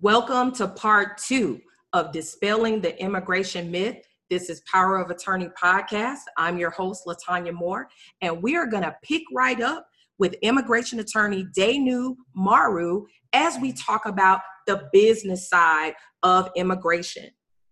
Welcome to part 2 of Dispelling the Immigration Myth. This is Power of Attorney podcast. I'm your host, LaTanya Moore, and we are going to pick right up with immigration attorney Danu Maru as we talk about the business side of immigration.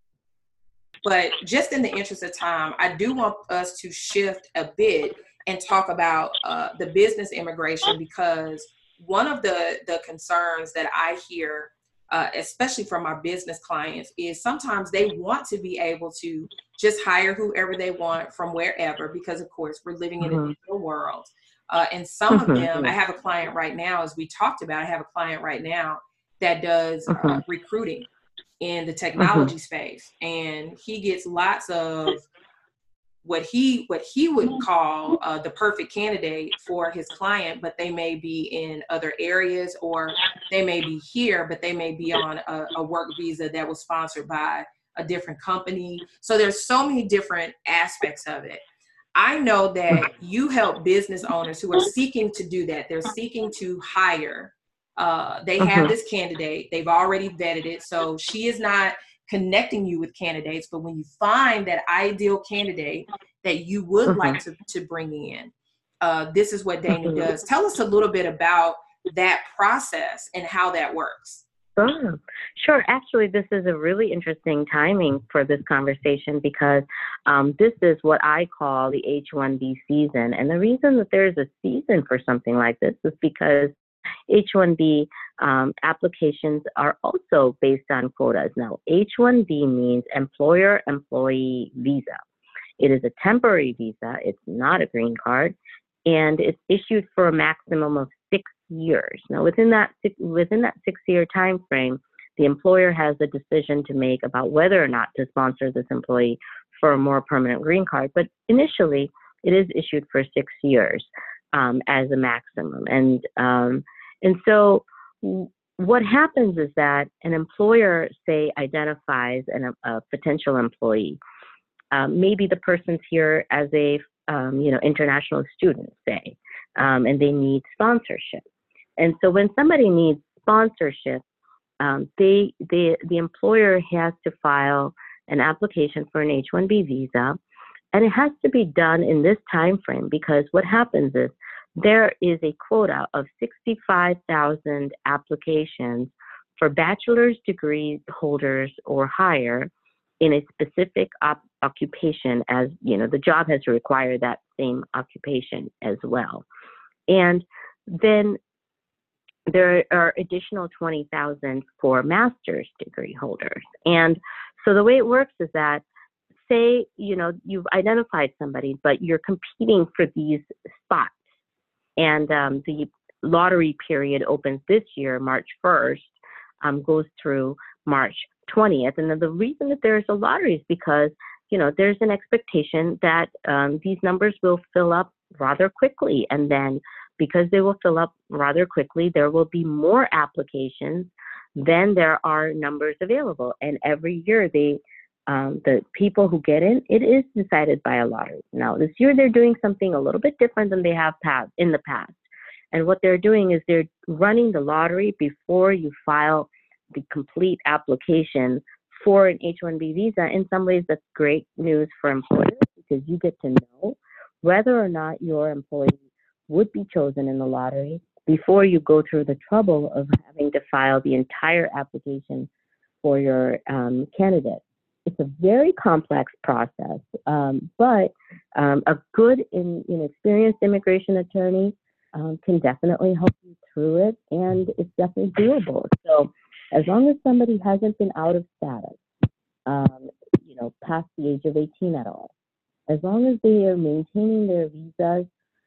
But just in the interest of time, I do want us to shift a bit and talk about the business immigration, because one of the concerns that I hear, especially from our business clients, is sometimes they want to be able to just hire whoever they want from wherever, because of course we're living in a digital world. And some of them, I have a client right now, as we talked about, I have a client right now that does recruiting in the technology space, and he gets lots of what he would call the perfect candidate for his client, but they may be in other areas, or they may be here, but they may be on a work visa that was sponsored by a different company. So there's so many different aspects of it. I know that you help business owners who are seeking to do that. They're seeking to hire. They have this candidate. They've already vetted it. So she is not connecting you with candidates, but when you find that ideal candidate that you would like to bring in, this is what Danu does. Tell us a little bit about that process and how that works. Sure. Actually, this is a really interesting timing for this conversation, because this is what I call the H-1B season. And the reason that there's a season for something like this is because H-1B applications are also based on quotas. Now, H-1B means employer-employee visa. It is a temporary visa. It's not a green card, and it's issued for a maximum of 6 years. Now, within that 6-year time frame, the employer has a decision to make about whether or not to sponsor this employee for a more permanent green card. But initially, it is issued for 6 years as a maximum. And so what happens is that an employer, say, identifies a potential employee. Maybe the person's here as a international student, say, and they need sponsorship. And so when somebody needs sponsorship, the employer has to file an application for an H-1B visa, and it has to be done in this time frame, because what happens is there is a quota of 65,000 applications for bachelor's degree holders or higher in a specific occupation, as the job has to require that same occupation as well. And then there are additional 20,000 for master's degree holders. And so the way it works is that, say, you've identified somebody, but you're competing for these spots. And the lottery period opens this year, March 1st, goes through March 20th. And then the reason that there's a lottery is because, there's an expectation that these numbers will fill up rather quickly. And then because they will fill up rather quickly, there will be more applications than there are numbers available. And every year the people who get in, it is decided by a lottery. Now, this year they're doing something a little bit different than they have in the past. And what they're doing is they're running the lottery before you file the complete application for an H-1B visa. In some ways, that's great news for employers, because you get to know whether or not your employee would be chosen in the lottery before you go through the trouble of having to file the entire application for your candidate. It's a very complex process, but a good, experienced immigration attorney can definitely help you through it, and it's definitely doable. So as long as somebody hasn't been out of status, past the age of 18 at all, as long as they are maintaining their visas,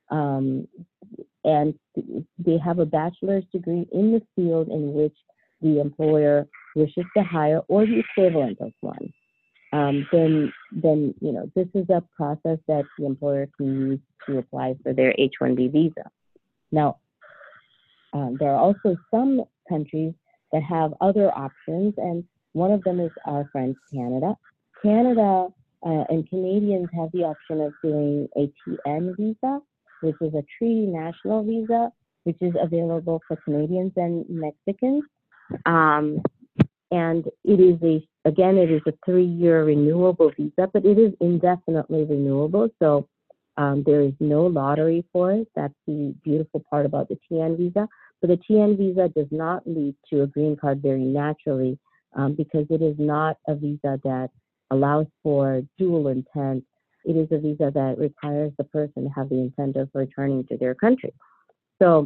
and they have a bachelor's degree in the field in which the employer wishes to hire, or the equivalent of one, then this is a process that the employer can use to apply for their H-1B visa. Now, there are also some countries that have other options, and one of them is our friend Canada. Canada and Canadians have the option of doing a TN visa, which is a treaty national visa, which is available for Canadians and Mexicans. And it is a 3-year renewable visa, but it is indefinitely renewable. So there is no lottery for it. That's the beautiful part about the TN visa. But the TN visa does not lead to a green card very naturally, because it is not a visa that allows for dual intent. It is a visa that requires the person to have the intent of returning to their country. So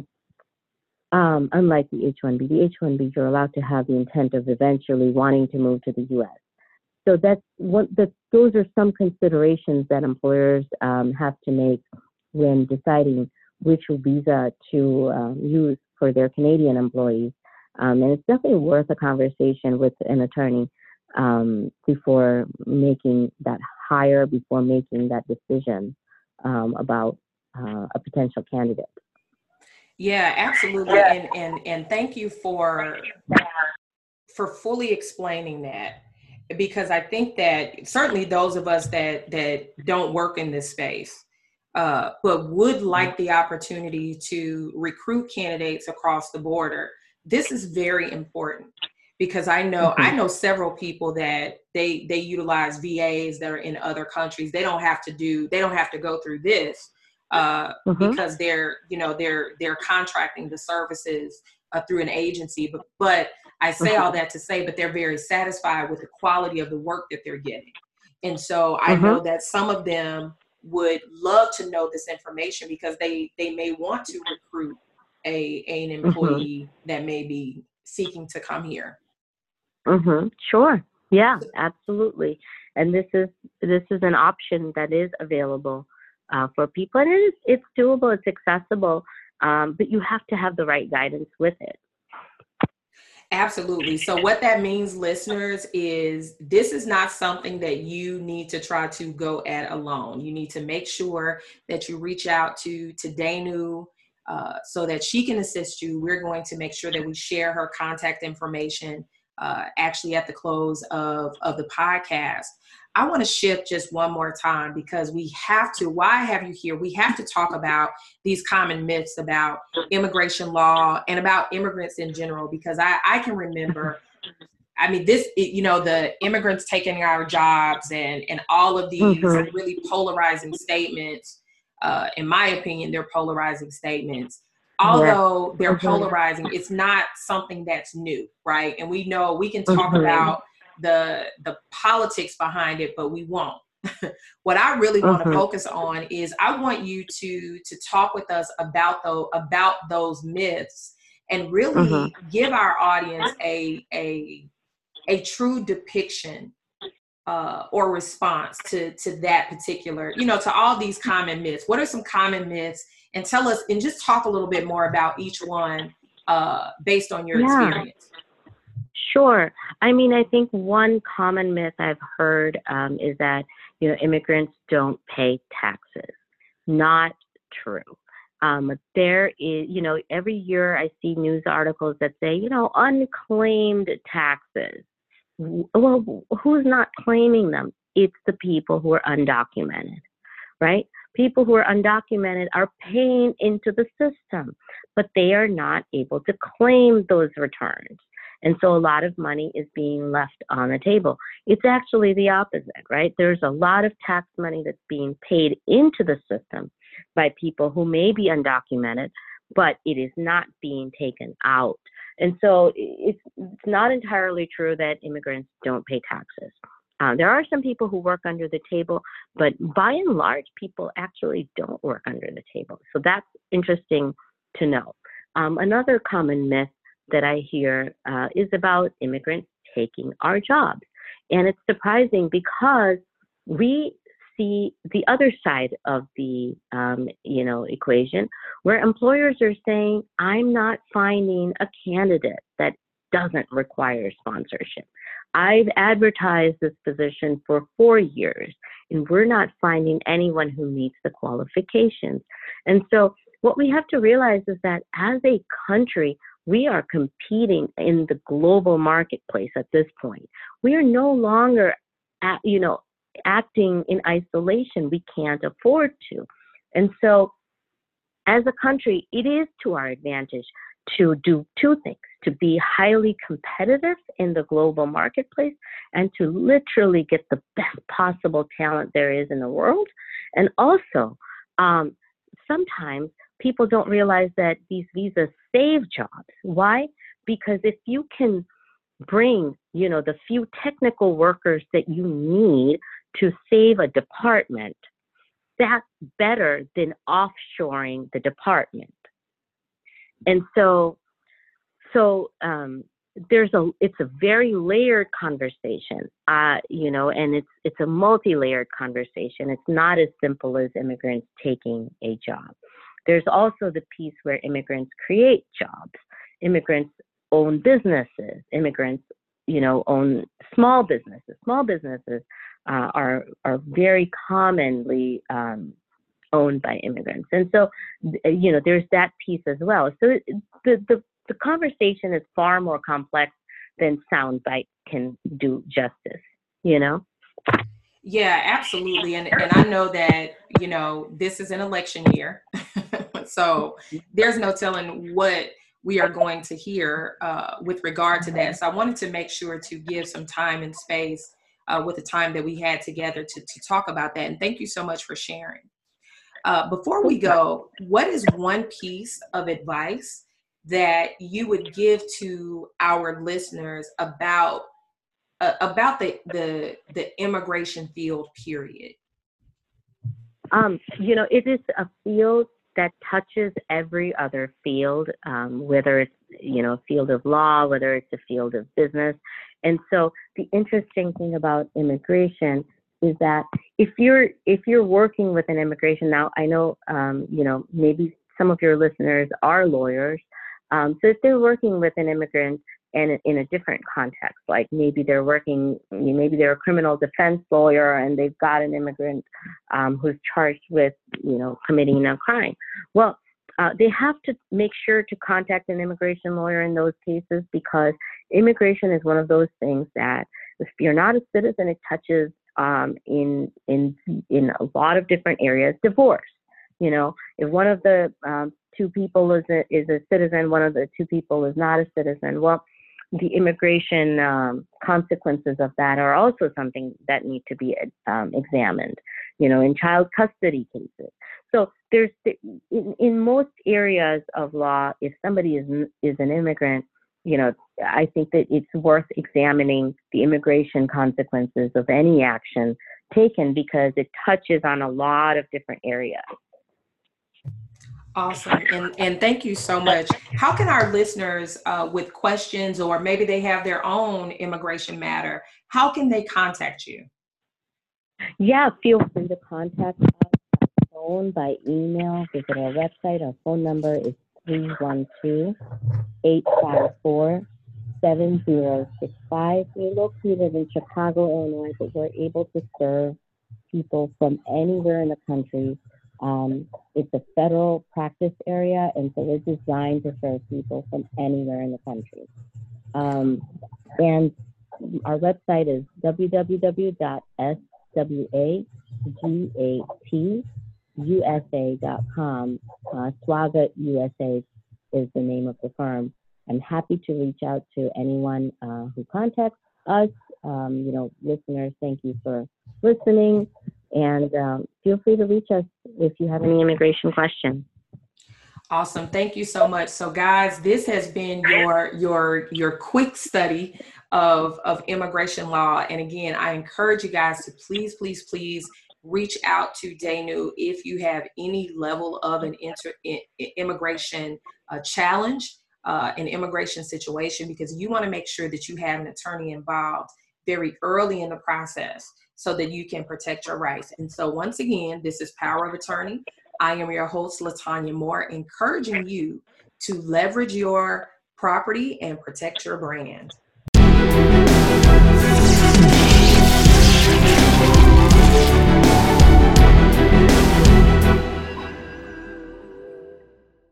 unlike the H-1B, the H-1B, you're allowed to have the intent of eventually wanting to move to the U.S. So those are some considerations that employers have to make when deciding which visa to use for their Canadian employees. And it's definitely worth a conversation with an attorney before making that hire, before making that decision about a potential candidate. Yeah, absolutely. And thank you for fully explaining that, because I think that certainly those of us that don't work in this space, but would like the opportunity to recruit candidates across the border, this is very important, because I know several people that they utilize VAs that are in other countries. They don't have to go through this because they're contracting the services through an agency. But I say all that to say, but they're very satisfied with the quality of the work that they're getting. And so I know that some of them would love to know this information, because they may want to recruit an employee that may be seeking to come here. Sure. Yeah, absolutely. And this is an option that is available for people, and it's doable, it's accessible, but you have to have the right guidance with it. Absolutely. So what that means, listeners, is this is not something that you need to try to go at alone. You need to make sure that you reach out to Danu so that she can assist you. We're going to make sure that we share her contact information actually at the close of the podcast. I want to shift just one more time, because we have to. Why I have you here? We have to talk about these common myths about immigration law and about immigrants in general, because I can remember, I mean, the immigrants taking our jobs and all of these really polarizing statements. In my opinion, they're polarizing statements. Although they're polarizing, it's not something that's new, right? And we know we can talk about the politics behind it, but we won't. What I really want to focus on is I want you to talk with us about those myths, and really give our audience a true depiction or response to that particular, to all these common myths. What are some common myths? And tell us, and just talk a little bit more about each one based on your experience. Sure. I mean, I think one common myth I've heard is that, immigrants don't pay taxes. Not true. There is, every year I see news articles that say, unclaimed taxes. Well, who's not claiming them? It's the people who are undocumented, right? People who are undocumented are paying into the system, but they are not able to claim those returns. And so a lot of money is being left on the table. It's actually the opposite, right? There's a lot of tax money that's being paid into the system by people who may be undocumented, but it is not being taken out. And so it's not entirely true that immigrants don't pay taxes. There are some people who work under the table, but by and large, people actually don't work under the table. So that's interesting to know. Another common myth that I hear is about immigrants taking our jobs. And it's surprising, because we see the other side of the equation, where employers are saying, I'm not finding a candidate that doesn't require sponsorship. I've advertised this position for 4 years, and we're not finding anyone who meets the qualifications. And so what we have to realize is that as a country, we are competing in the global marketplace at this point. We are no longer acting in isolation. We can't afford to. And so as a country, it is to our advantage to do two things: to be highly competitive in the global marketplace and to literally get the best possible talent there is in the world. And also, sometimes people don't realize that these visas save jobs. Why? Because if you can bring, the few technical workers that you need to save a department, that's better than offshoring the department. And so it's a very layered conversation, and it's a multi-layered conversation. It's not as simple as immigrants taking a job. There's also the piece where immigrants create jobs. Immigrants own businesses. Immigrants, own small businesses. Small businesses are very commonly owned by immigrants. And so, there's that piece as well. So the conversation is far more complex than soundbite can do justice, Yeah, absolutely. And I know that, this is an election year. So there's no telling what we are going to hear with regard to that. So I wanted to make sure to give some time and space with the time that we had together to talk about that. And thank you so much for sharing. Before we go, what is one piece of advice that you would give to our listeners about the immigration field, period? It is a field that touches every other field, whether it's, a field of law, whether it's a field of business. And so the interesting thing about immigration is that if you're working with an immigration, now I know, maybe some of your listeners are lawyers. So if they're working with an immigrant and in a different context, like maybe they're a criminal defense lawyer and they've got an immigrant who's charged with, committing a crime. Well, they have to make sure to contact an immigration lawyer in those cases, because immigration is one of those things that if you're not a citizen, it touches in a lot of different areas. Divorce, if one of the two people is a citizen, one of the two people is not a citizen, well, the immigration consequences of that are also something that need to be examined, in child custody cases. So there's in most areas of law, if somebody is an immigrant, I think that it's worth examining the immigration consequences of any action taken, because it touches on a lot of different areas. Awesome. And thank you so much. How can our listeners with questions, or maybe they have their own immigration matter, how can they contact you? Yeah, feel free to contact us by phone, by email, visit our website. Our phone number is 312-854-7065. We're located in Chicago, Illinois, but we're able to serve people from anywhere in the country. It's a federal practice area, and so we're designed to serve people from anywhere in the country. And our website is www.swagatusa.com. Swagat USA is the name of the firm. I'm happy to reach out to anyone who contacts us. Listeners, thank you for listening. And feel free to reach us if you have any immigration questions. Awesome. Thank you so much. So guys, this has been your quick study of immigration law. And again, I encourage you guys to please reach out to Danu if you have any level of an immigration challenge, an immigration situation, because you want to make sure that you have an attorney involved very early in the process so that you can protect your rights. And so once again, this is Power of Attorney. I am your host, Latanya Moore, encouraging you to leverage your property and protect your brand.